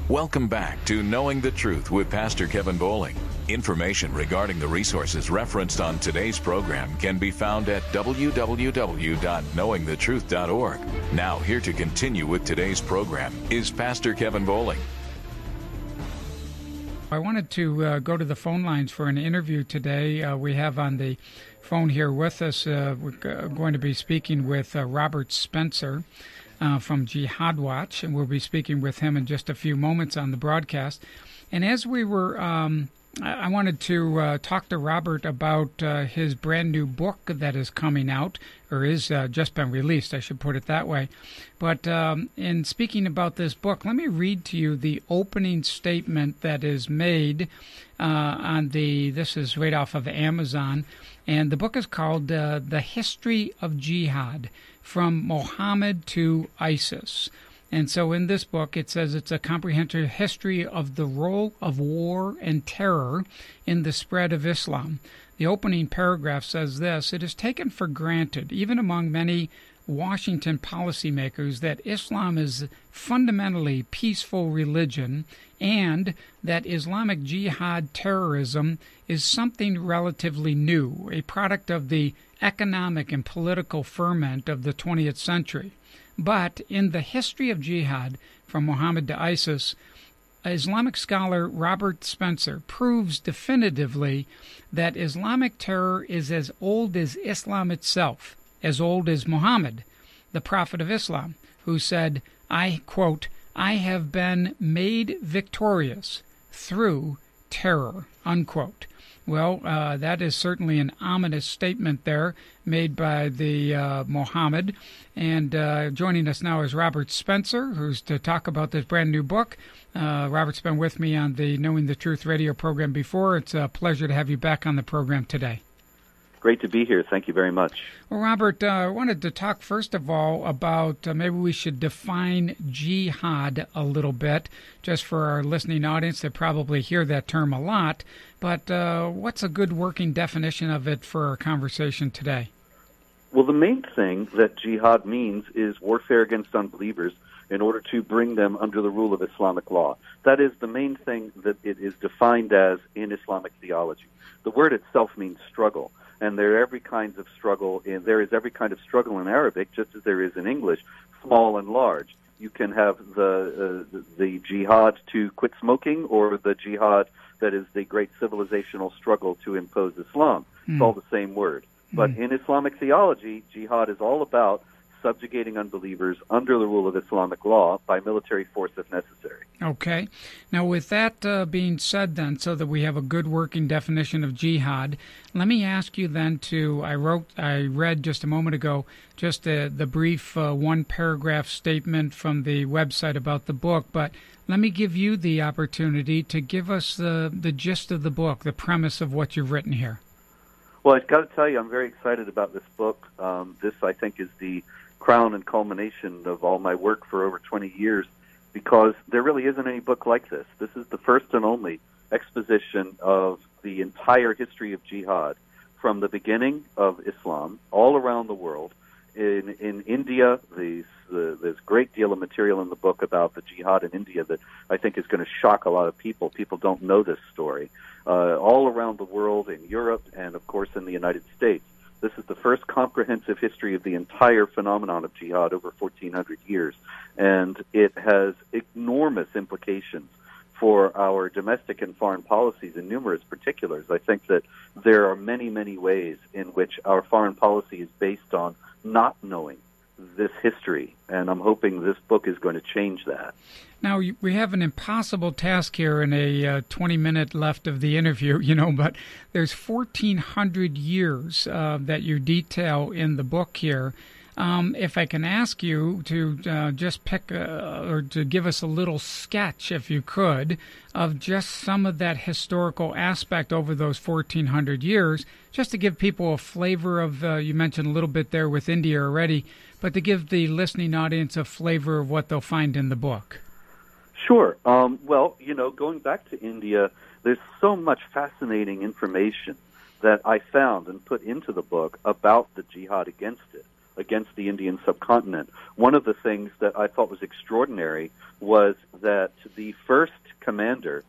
Welcome back to Knowing the Truth with Pastor Kevin Bowling. Information regarding the resources referenced on today's program can be found at www.knowingthetruth.org. Now, here to continue with today's program is Pastor Kevin Bowling. I wanted to go to the phone lines for an interview today. We have on the phone here with us, we're going to be speaking with Robert Spencer from Jihad Watch, and we'll be speaking with him in just a few moments on the broadcast. And as we were, I wanted to talk to Robert about his brand new book that is coming out, or is just been released, I should put it that way. But in speaking about this book, let me read to you the opening statement that is made this is right off of Amazon, and the book is called The History of Jihad, From Muhammad to ISIS. And so in this book, it says it's a comprehensive history of the role of war and terror in the spread of Islam. The opening paragraph says this: "It is taken for granted, even among many Washington policymakers, that Islam is fundamentally peaceful religion and that Islamic jihad terrorism is something relatively new, a product of the economic and political ferment of the 20th century. But in the history of jihad, from Muhammad to ISIS, Islamic scholar Robert Spencer proves definitively that Islamic terror is as old as Islam itself, as old as Muhammad, the prophet of Islam, who said, I quote, I have been made victorious through terror, unquote." Well, that is certainly an ominous statement there made by the Muhammad. And joining us now is Robert Spencer, who's to talk about this brand new book. Robert's been with me on the Knowing the Truth radio program before. It's a pleasure to have you back on the program today. Great to be here. Thank you very much. Well, Robert, I wanted to talk first of all about maybe we should define jihad a little bit, just for our listening audience that probably hear that term a lot. But what's a good working definition of it for our conversation today? Well, the main thing that jihad means is warfare against unbelievers in order to bring them under the rule of Islamic law. That is the main thing that it is defined as in Islamic theology. The word itself means struggle. And there is every kind of struggle in Arabic, just as there is in English, small and large. You can have the jihad to quit smoking, or the jihad that is the great civilizational struggle to impose Islam. It's all the same word. But in Islamic theology, jihad is all about subjugating unbelievers under the rule of Islamic law by military force if necessary. Okay. Now, with that being said then, so that we have a good working definition of jihad, let me ask you then I read just a moment ago just the brief one-paragraph statement from the website about the book, but let me give you the opportunity to give us the gist of the book, the premise of what you've written here. Well, I've got to tell you, I'm very excited about this book. This, I think, is the crown and culmination of all my work for over 20 years, because there really isn't any book like this. This is the first and only exposition of the entire history of jihad, from the beginning of Islam all around the world. In India, there's a great deal of material in the book about the jihad in India that I think is going to shock a lot of people. People don't know this story. All around the world, in Europe, and of course in the United States. This is the first comprehensive history of the entire phenomenon of jihad over 1,400 years, and it has enormous implications for our domestic and foreign policies in numerous particulars. I think that there are many, many ways in which our foreign policy is based on not knowing this history, and I'm hoping this book is going to change that. Now, we have an impossible task here in a 20-minute left of the interview, but there's 1,400 years that you detail in the book here. If I can ask you to just pick or to give us a little sketch, if you could, of just some of that historical aspect over those 1,400 years, just to give people a flavor of, you mentioned a little bit there with India already, but to give the listening audience a flavor of what they'll find in the book. Sure. Well, going back to India, there's so much fascinating information that I found and put into the book about the jihad against the Indian subcontinent. One of the things that I thought was extraordinary was that the first Alexander,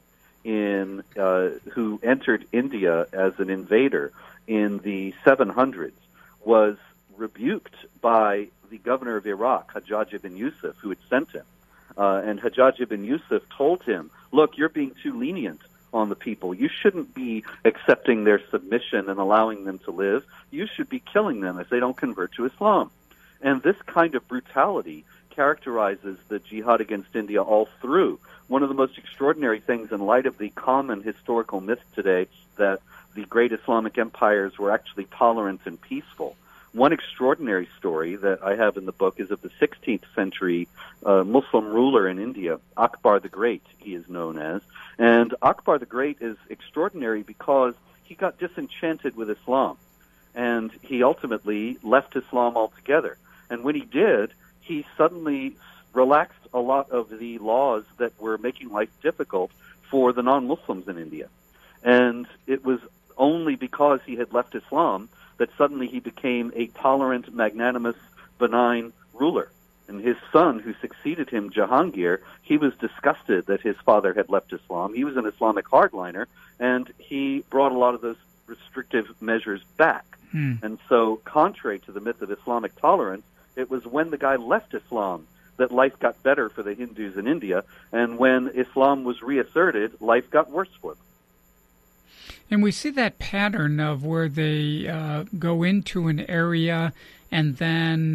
who entered India as an invader in the 700s, was rebuked by the governor of Iraq, Hajjaj ibn Yusuf, who had sent him. And Hajjaj ibn Yusuf told him, look, you're being too lenient on the people. You shouldn't be accepting their submission and allowing them to live. You should be killing them if they don't convert to Islam. And this kind of brutality characterizes the jihad against India all through. One of the most extraordinary things in light of the common historical myth today that the great Islamic empires were actually tolerant and peaceful. One extraordinary story that I have in the book is of the 16th century Muslim ruler in India, Akbar the Great, he is known as. And Akbar the Great is extraordinary because he got disenchanted with Islam, and he ultimately left Islam altogether. And when he did, he suddenly relaxed a lot of the laws that were making life difficult for the non-Muslims in India. And it was only because he had left Islam that suddenly he became a tolerant, magnanimous, benign ruler. And his son, who succeeded him, Jahangir, he was disgusted that his father had left Islam. He was an Islamic hardliner, and he brought a lot of those restrictive measures back. And so, contrary to the myth of Islamic tolerance, it was when the guy left Islam that life got better for the Hindus in India, and when Islam was reasserted, life got worse for them. And we see that pattern of where they go into an area and then,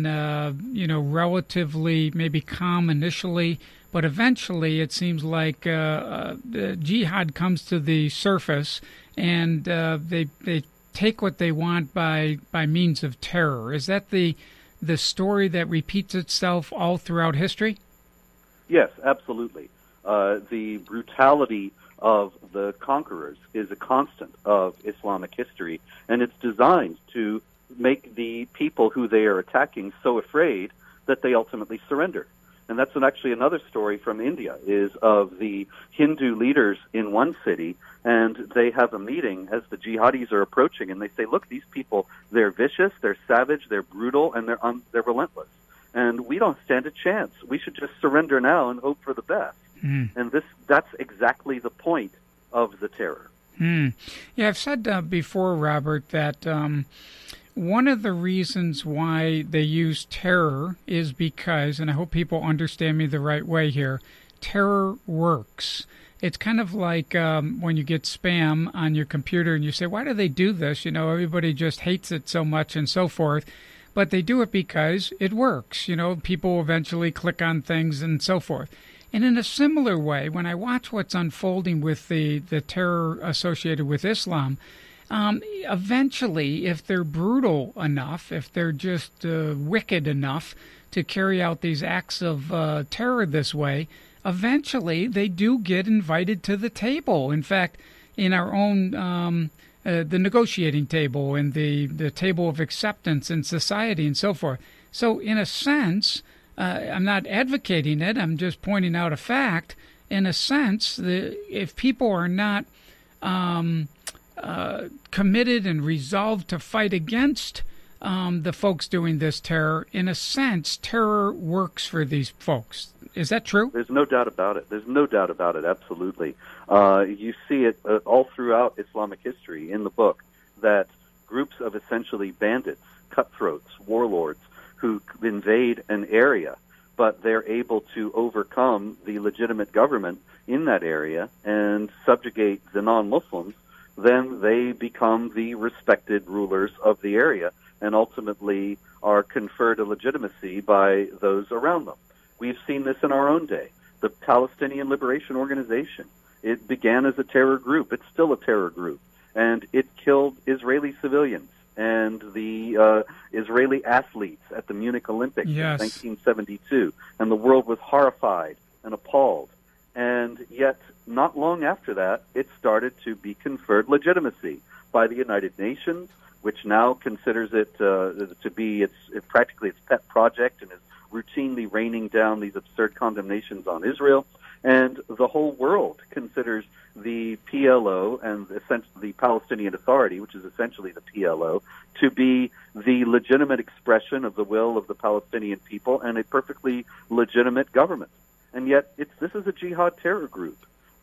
relatively maybe calm initially, but eventually it seems like the jihad comes to the surface and they take what they want by means of terror. Is that the story that repeats itself all throughout history? Yes, absolutely. The brutality of the conquerors is a constant of Islamic history, and it's designed to make the people who they are attacking so afraid that they ultimately surrender. And that's actually another story from India, is of the Hindu leaders in one city, and they have a meeting as the jihadis are approaching, and they say, look, these people, they're vicious, they're savage, they're brutal, and they're relentless. And we don't stand a chance. We should just surrender now and hope for the best. And that's exactly the point of the terror. Yeah, I've said before, Robert, that one of the reasons why they use terror is because, and I hope people understand me the right way here, terror works. It's kind of like when you get spam on your computer and you say, why do they do this? Everybody just hates it so much and so forth. But they do it because it works. People eventually click on things and so forth. And in a similar way, when I watch what's unfolding with the terror associated with Islam, eventually, if they're brutal enough, if they're just wicked enough to carry out these acts of terror this way, eventually they do get invited to the table. In fact, in our own the negotiating table and the table of acceptance in society and so forth. So in a sense, I'm not advocating it, I'm just pointing out a fact. In a sense, if people are not committed and resolved to fight against the folks doing this terror, in a sense, terror works for these folks. Is that true? There's no doubt about it. There's no doubt about it, absolutely. You see it all throughout Islamic history in the book, that groups of essentially bandits, cutthroats, warlords, who invade an area, but they're able to overcome the legitimate government in that area and subjugate the non-Muslims, then they become the respected rulers of the area and ultimately are conferred a legitimacy by those around them. We've seen this in our own day. The Palestinian Liberation Organization, it began as a terror group. It's still a terror group. And it killed Israeli civilians and the Israeli athletes at the Munich Olympics in 1972. And the world was horrified and appalled. And yet, not long after that, it started to be conferred legitimacy by the United Nations, which now considers it to be practically its pet project and is routinely raining down these absurd condemnations on Israel. And the whole world considers the PLO and the Palestinian Authority, which is essentially the PLO, to be the legitimate expression of the will of the Palestinian people and a perfectly legitimate government. And yet, this is a jihad terror group.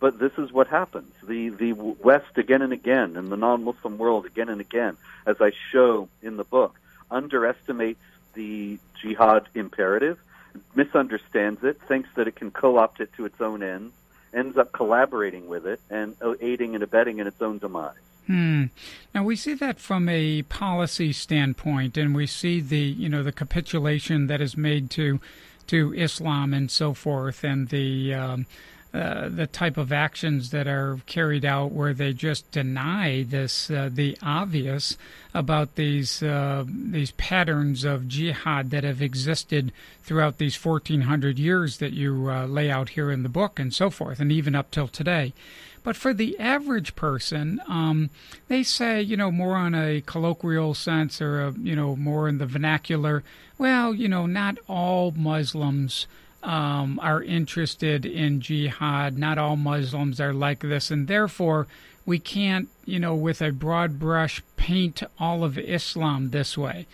But this is what happens. The West again and again, and the non-Muslim world again and again, as I show in the book, underestimates the jihad imperative, misunderstands it, thinks that it can co-opt it to its own ends up collaborating with it and aiding and abetting in its own demise. Now we see that from a policy standpoint, and we see the capitulation that is made to Islam and so forth, and the type of actions that are carried out where they just deny the obvious about these patterns of jihad that have existed throughout these 1,400 years that you lay out here in the book and so forth, and even up till today. But for the average person, they say, more on a colloquial sense or, more in the vernacular, well, not all Muslims are interested in jihad. Not all Muslims are like this, and therefore we can't, with a broad brush, paint all of Islam this way.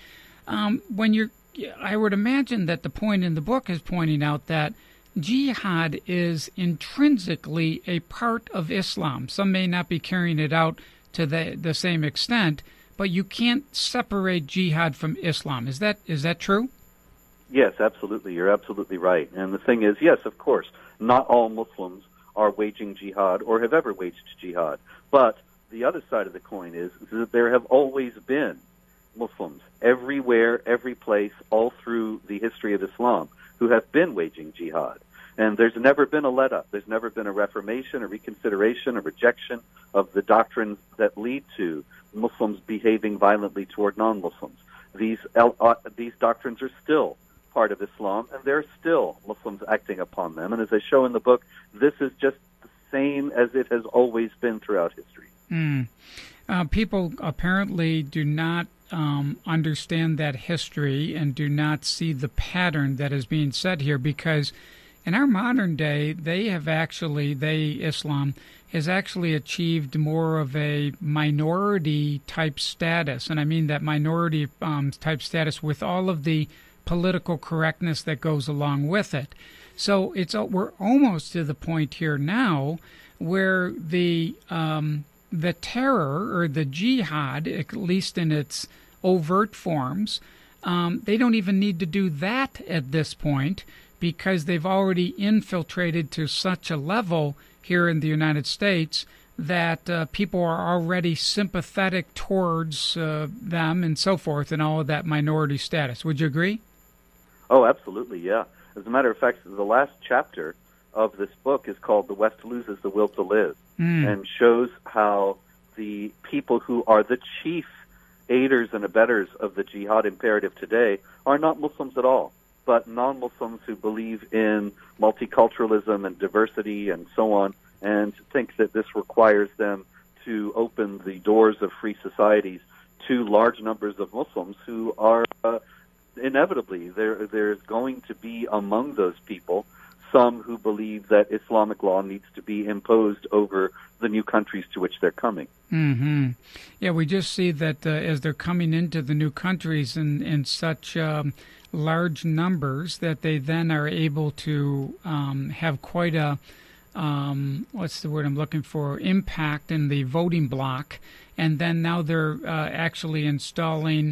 I would imagine that the point in the book is pointing out that jihad is intrinsically a part of Islam. Some may not be carrying it out to the same extent, but you can't separate jihad from Islam. Is that true? Yes, absolutely. You're absolutely right. And the thing is, yes, of course, not all Muslims are waging jihad or have ever waged jihad. But the other side of the coin is that there have always been Muslims everywhere, every place, all through the history of Islam who have been waging jihad. And there's never been a let-up. There's never been a reformation, a reconsideration, a rejection of the doctrines that lead to Muslims behaving violently toward non-Muslims. These doctrines are still part of Islam, and there are still Muslims acting upon them. And as I show in the book, this is just the same as it has always been throughout history. People apparently do not understand that history and do not see the pattern that is being said here, because in our modern day, Islam has actually achieved more of a minority type status. And I mean that minority type status with all of the political correctness that goes along with it. So we're almost to the point here now where the terror or the jihad, at least in its overt forms, they don't even need to do that at this point, because they've already infiltrated to such a level here in the United States that people are already sympathetic towards them and so forth, and all of that minority status. Would you agree? Oh, absolutely, yeah. As a matter of fact, the last chapter of this book is called "The West Loses the Will to Live," and shows how the people who are the chief aiders and abettors of the jihad imperative today are not Muslims at all, but non-Muslims who believe in multiculturalism and diversity and so on, and think that this requires them to open the doors of free societies to large numbers of Muslims who are inevitably, there's going to be among those people some who believe that Islamic law needs to be imposed over the new countries to which they're coming. Mm-hmm. Yeah, we just see that as they're coming into the new countries in such large numbers that they then are able to have quite a, what's the word I'm looking for, impact in the voting bloc. And then now they're actually installing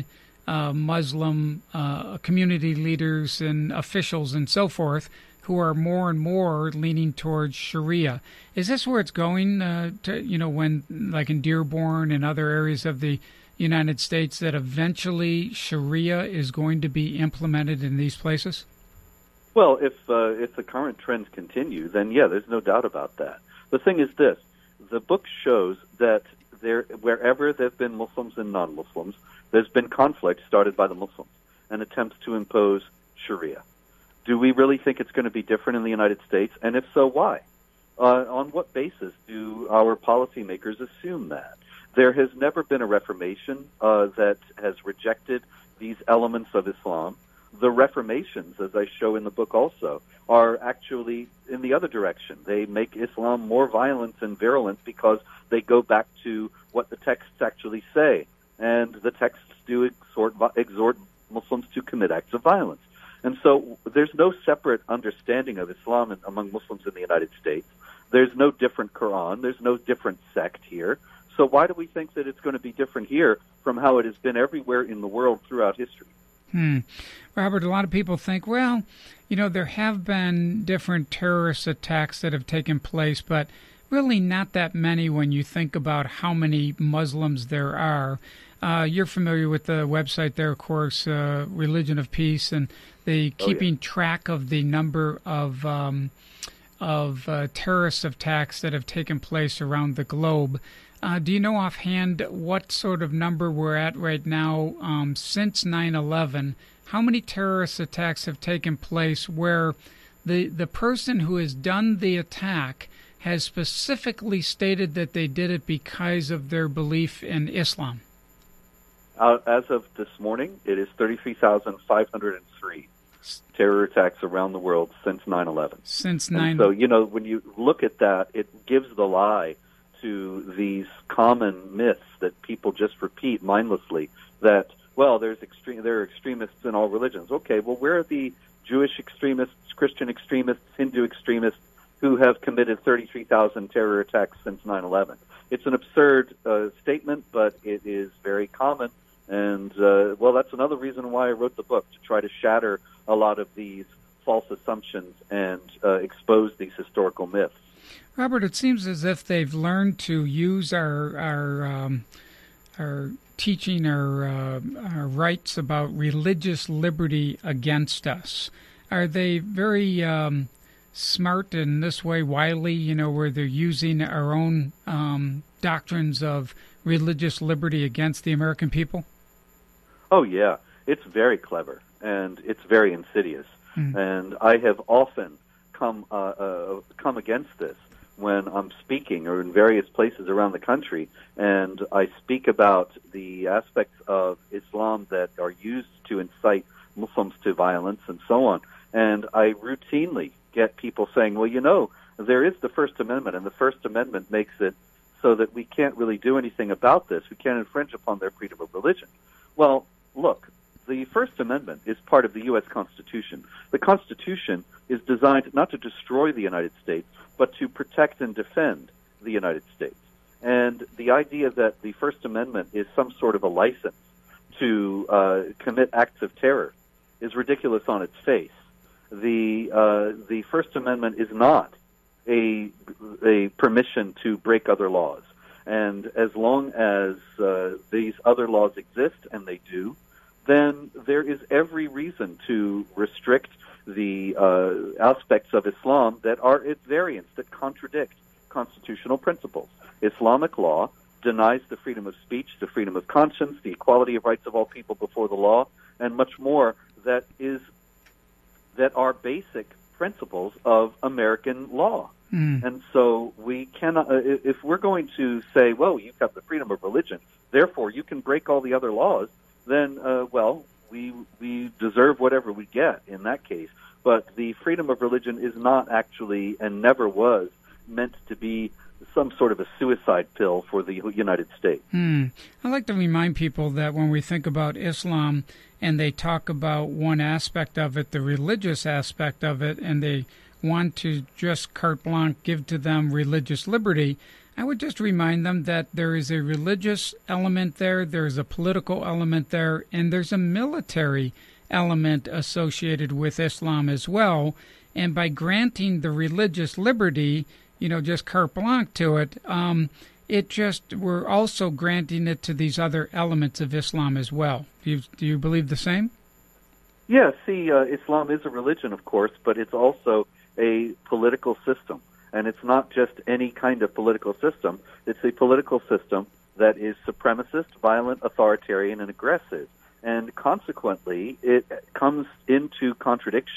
Muslim community leaders and officials and so forth who are more and more leaning towards Sharia. Is this where it's going when, like in Dearborn and other areas of the United States, that eventually Sharia is going to be implemented in these places? Well, if the current trends continue, then yeah, there's no doubt about that. The thing is this: the book shows that wherever there have been Muslims and non-Muslims, there's been conflict started by the Muslims and attempts to impose Sharia. Do we really think it's going to be different in the United States? And if so, why? On what basis do our policymakers assume that? There has never been a reformation that has rejected these elements of Islam. The reformations, as I show in the book also, are actually in the other direction. They make Islam more violent and virulent because they go back to what the texts actually say. And the texts do exhort Muslims to commit acts of violence. And so there's no separate understanding of Islam among Muslims in the United States. There's no different Quran. There's no different sect here. So why do we think that it's going to be different here from how it has been everywhere in the world throughout history? Robert, a lot of people think, well, there have been different terrorist attacks that have taken place, but really not that many when you think about how many Muslims there are. You're familiar with the website there, of course, Religion of Peace, and the keeping track of the number of terrorist attacks that have taken place around the globe. Do you know offhand what sort of number we're at right now since 9/11? How many terrorist attacks have taken place where the person who has done the attack has specifically stated that they did it because of their belief in Islam? As of this morning, it is 33,503 terror attacks around the world since 9/11. Since 9/11. So, when you look at that, it gives the lie to these common myths that people just repeat mindlessly that, well, there are extremists in all religions. Okay, well, where are the Jewish extremists, Christian extremists, Hindu extremists who have committed 33,000 terror attacks since 9/11? It's an absurd statement, but it is very common. And, that's another reason why I wrote the book, to try to shatter a lot of these false assumptions and expose these historical myths. Robert, it seems as if they've learned to use our teaching, our rights about religious liberty against us. Are they very smart in this way, wily, where they're using our own doctrines of religious liberty against the American people? Oh, yeah. It's very clever, and it's very insidious. And I have often come against this when I'm speaking or in various places around the country, and I speak about the aspects of Islam that are used to incite Muslims to violence and so on. And I routinely get people saying, well, there is the First Amendment, and the First Amendment makes it so that we can't really do anything about this. We can't infringe upon their freedom of religion. Well, look, the First Amendment is part of the U.S. Constitution. The Constitution is designed not to destroy the United States, but to protect and defend the United States. And the idea that the First Amendment is some sort of a license to commit acts of terror is ridiculous on its face. The First Amendment is not a permission to break other laws. And as long as these other laws exist, and they do, then there is every reason to restrict the aspects of Islam that are at variance, that contradict constitutional principles. Islamic law denies the freedom of speech, the freedom of conscience, the equality of rights of all people before the law, and much more that are basic principles of American law. And so we cannot, if we're going to say, well, you've got the freedom of religion, therefore you can break all the other laws, then, we deserve whatever we get in that case. But the freedom of religion is not actually, and never was, meant to be some sort of a suicide pill for the United States. I like to remind people that when we think about Islam and they talk about one aspect of it, the religious aspect of it, and they want to just carte blanche give to them religious liberty, I would just remind them that there is a religious element there, there's a political element there, and there's a military element associated with Islam as well. And by granting the religious liberty, just carte blanche to it, we're also granting it to these other elements of Islam as well. Do you believe the same? Yeah, Islam is a religion, of course, but it's also a political system. And it's not just any kind of political system. It's a political system that is supremacist, violent, authoritarian, and aggressive. And consequently, it comes into conflict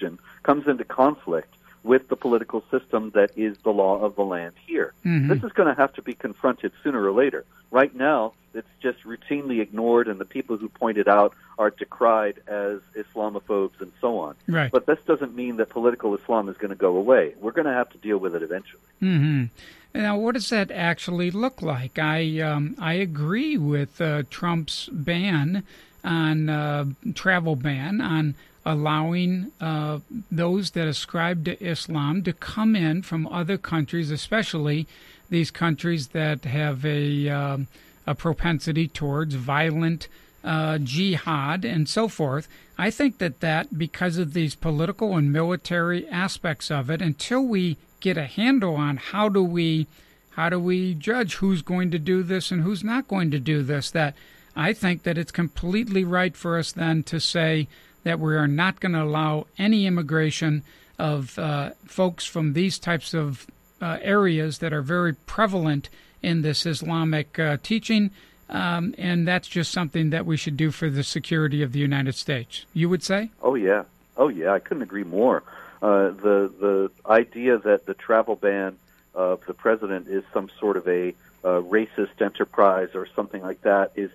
with the political system that is the law of the land here. This is going to have to be confronted sooner or later. Right now, it's just routinely ignored, and the people who point it out are decried as Islamophobes and so on. Right. But this doesn't mean that political Islam is going to go away. We're going to have to deal with it eventually. Now, what does that actually look like? I agree with Trump's ban on travel ban on allowing those that ascribe to Islam to come in from other countries, especially these countries that have a propensity towards violent jihad and so forth. I think that because of these political and military aspects of it, until we get a handle on how do we judge who's going to do this and who's not going to do this, that I think that it's completely right for us then to say that we are not going to allow any immigration of folks from these types of areas that are very prevalent in this Islamic teaching, and that's just something that we should do for the security of the United States. You would say? Oh yeah, I couldn't agree more. The idea that the travel ban of the president is some sort of a racist enterprise or something like that is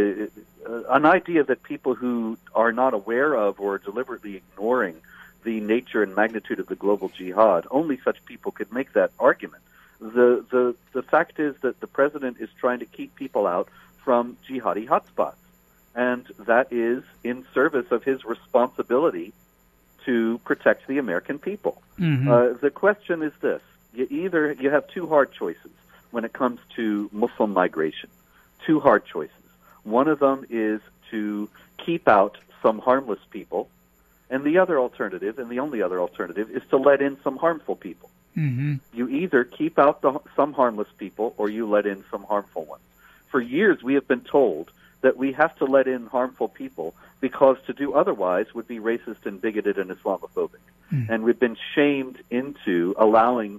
an idea that people who are not aware of or deliberately ignoring the nature and magnitude of the global jihad, only such people could make that argument. The fact is that the president is trying to keep people out from jihadi hotspots, and that is in service of his responsibility to protect the American people. Mm-hmm. The question is this. You have two hard choices when it comes to Muslim migration. Two hard choices. One of them is to keep out some harmless people, and the other alternative, and the only other alternative, is to let in some harmful people. Mm-hmm. You either keep out some harmless people or you let in some harmful ones. For years, we have been told that we have to let in harmful people because to do otherwise would be racist and bigoted and Islamophobic. Mm-hmm. And we've been shamed into allowing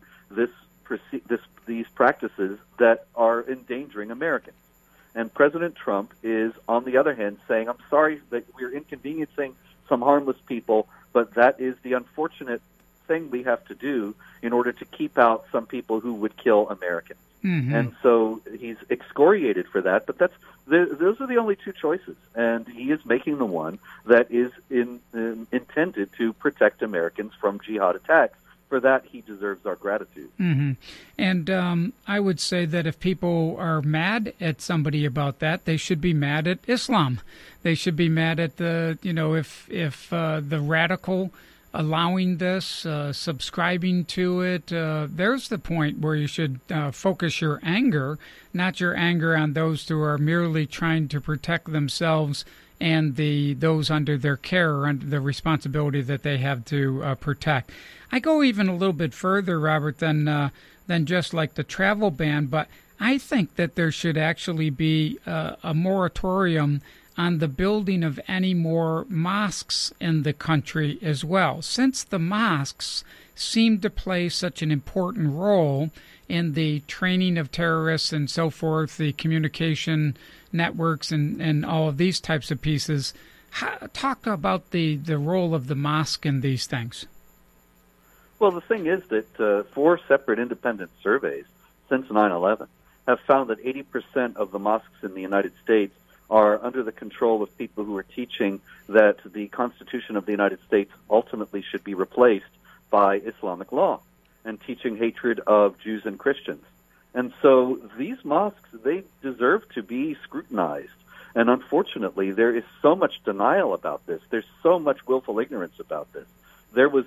these practices that are endangering Americans. And President Trump is, on the other hand, saying, I'm sorry that we're inconveniencing some harmless people, but that is the unfortunate thing we have to do in order to keep out some people who would kill Americans. Mm-hmm. And so he's excoriated for that, but those are the only two choices. And he is making the one that is intended to protect Americans from jihad attacks. For that, he deserves our gratitude. Mm-hmm. And I would say that if people are mad at somebody about that, they should be mad at Islam. They should be mad at if the radical allowing this, subscribing to it. There's the point where you should focus your anger, not your anger on those who are merely trying to protect themselves and those under their care or under the responsibility that they have to protect. I go even a little bit further, Robert, than just like the travel ban, but I think that there should actually be a moratorium on the building of any more mosques in the country as well, since the mosques seem to play such an important role in the training of terrorists and so forth, the communication networks and all of these types of pieces. Talk about the role of the mosque in these things. Well, the thing is that 4 separate independent surveys since 9/11 have found that 80% of the mosques in the United States are under the control of people who are teaching that the Constitution of the United States ultimately should be replaced by Islamic law and teaching hatred of Jews and Christians. And so these mosques, they deserve to be scrutinized. And unfortunately, there is so much denial about this. There's so much willful ignorance about this. There was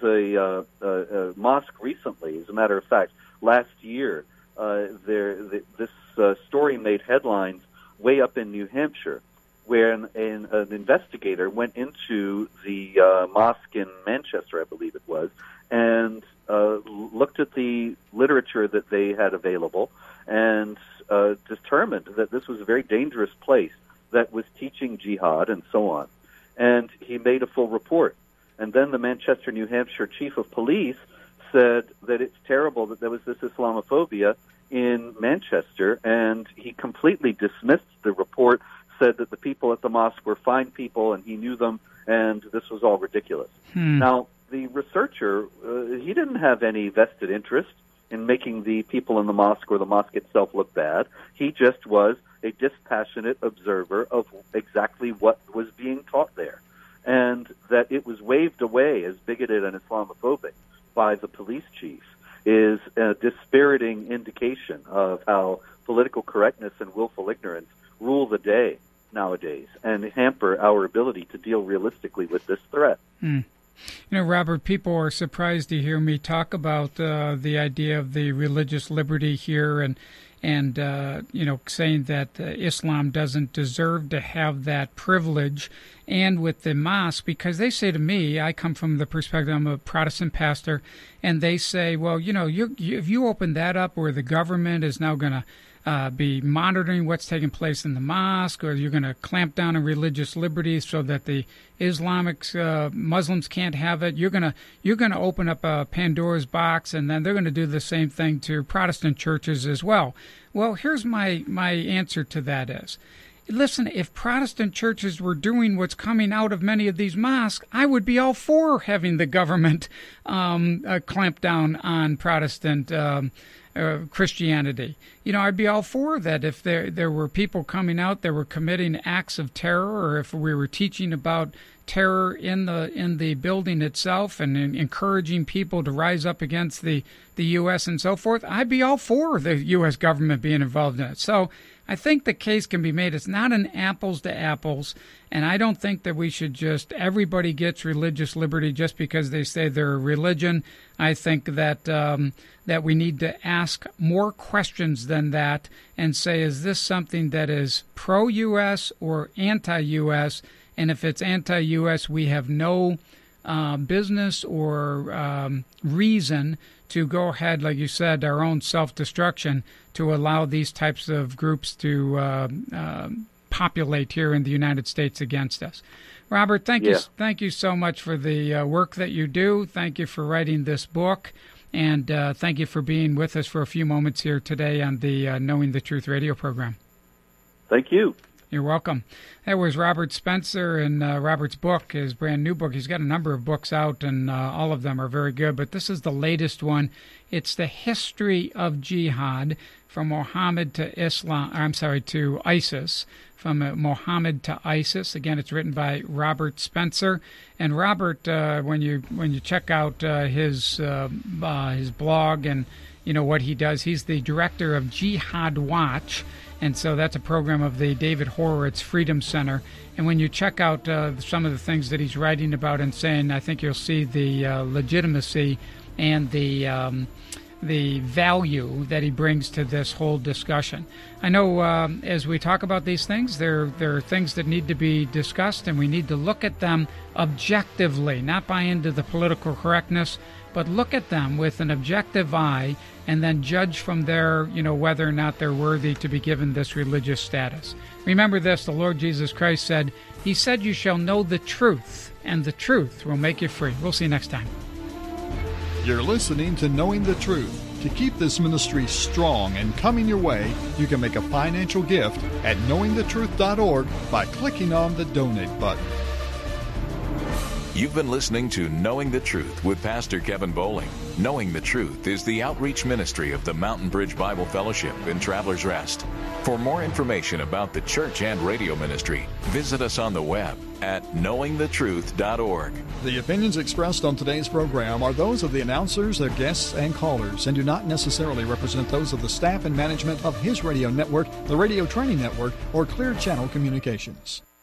a mosque recently, as a matter of fact, last year, this story made headlines way up in New Hampshire, where an investigator went into the mosque in Manchester, I believe it was, and looked at the literature that they had available and determined that this was a very dangerous place that was teaching jihad and so on. And he made a full report. And then the Manchester, New Hampshire chief of police said that it's terrible that there was this Islamophobia in Manchester, and he completely dismissed the report, said that the people at the mosque were fine people and he knew them, and this was all ridiculous. Now, the researcher, he didn't have any vested interest in making the people in the mosque or the mosque itself look bad. He just was a dispassionate observer of exactly what was being taught there, and that it was waved away as bigoted and Islamophobic by the police chief is a dispiriting indication of how political correctness and willful ignorance rule the day nowadays and hamper our ability to deal realistically with this threat. You know, Robert, people are surprised to hear me talk about the idea of the religious liberty here and saying that Islam doesn't deserve to have that privilege. And with the mosque, because they say to me, I come from the perspective, I'm a Protestant pastor, and they say, well, if you open that up where the government is now going to be monitoring what's taking place in the mosque, or you're going to clamp down on religious liberty so that the Islamic Muslims can't have it. You're going to open up a Pandora's box, and then they're going to do the same thing to Protestant churches as well. Well, here's my answer to that is, listen, if Protestant churches were doing what's coming out of many of these mosques, I would be all for having the government clamp down on Protestant Christianity. I'd be all for that if there were people coming out that were committing acts of terror, or if we were teaching about terror in the building itself and encouraging people to rise up against the U.S. and so forth. I'd be all for the U.S. government being involved in it. So I think the case can be made. It's not an apples to apples, and I don't think that we should just everybody gets religious liberty just because they say they're a religion. I think that that we need to ask more questions than that and say, is this something that is pro-U.S. or anti-U.S.? And if it's anti-U.S., we have no business or reason to go ahead, like you said, our own self-destruction, to allow these types of groups to populate here in the United States against us. Robert, thank you so much for the work that you do. Thank you for writing this book, and thank you for being with us for a few moments here today on the Knowing the Truth radio program. Thank you. You're welcome. That was Robert Spencer, and Robert's book, his brand new book. He's got a number of books out, and all of them are very good, but this is the latest one. It's The History of Jihad, from Mohammed to to ISIS, from Mohammed to ISIS. Again, it's written by Robert Spencer. And Robert, when you check out his blog and what he does, he's the director of Jihad Watch. And so that's a program of the David Horowitz Freedom Center. And when you check out some of the things that he's writing about and saying, I think you'll see the legitimacy and the value that he brings to this whole discussion. I know as we talk about these things, there are things that need to be discussed, and we need to look at them objectively, not buy into the political correctness, but look at them with an objective eye and then judge from there, whether or not they're worthy to be given this religious status. Remember this, the Lord Jesus Christ said, He said, you shall know the truth, and the truth will make you free. We'll see you next time. You're listening to Knowing the Truth. To keep this ministry strong and coming your way, you can make a financial gift at knowingthetruth.org by clicking on the donate button. You've been listening to Knowing the Truth with Pastor Kevin Bowling. Knowing the Truth is the outreach ministry of the Mountain Bridge Bible Fellowship in Travelers Rest. For more information about the church and radio ministry, visit us on the web at knowingthetruth.org. The opinions expressed on today's program are those of the announcers, their guests, and callers, and do not necessarily represent those of the staff and management of His Radio Network, the Radio Training Network, or Clear Channel Communications.